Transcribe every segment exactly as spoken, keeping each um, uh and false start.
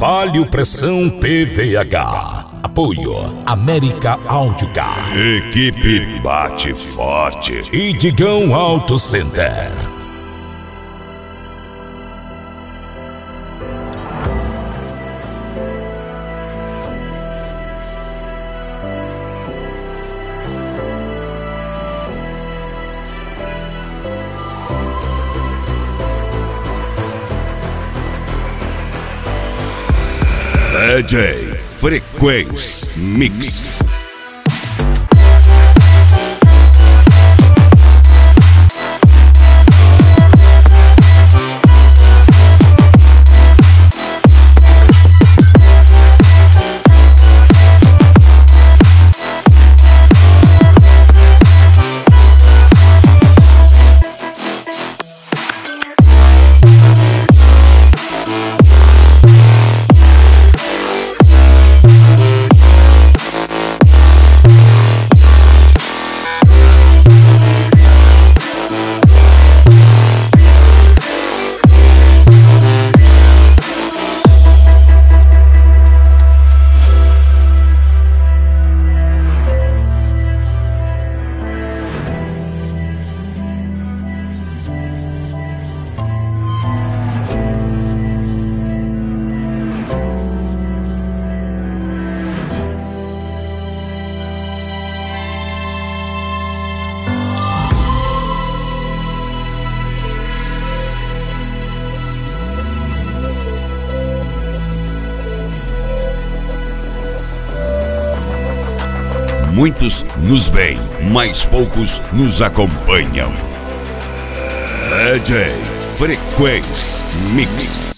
Palio Pressão P V H. Apoio América Audiocast. Equipe Bate Forte e Digão Auto Center. D J Frequência Mix. Muitos nos veem, mas poucos nos acompanham. D J Frequência Mix.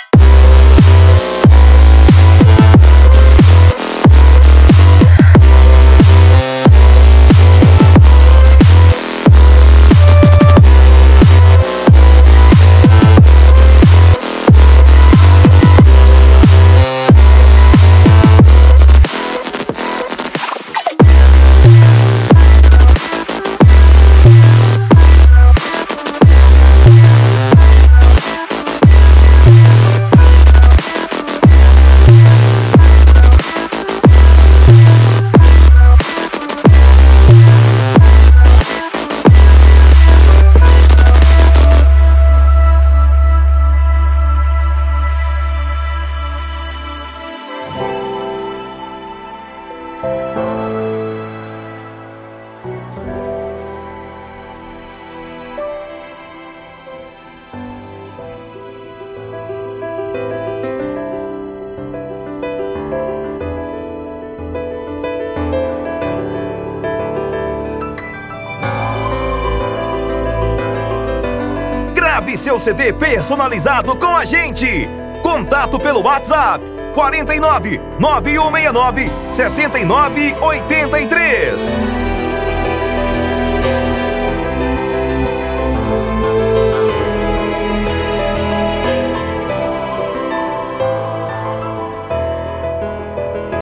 Grave seu C D personalizado com a gente. Contato pelo WhatsApp quatro nove nove um seis nove seis nove oito três.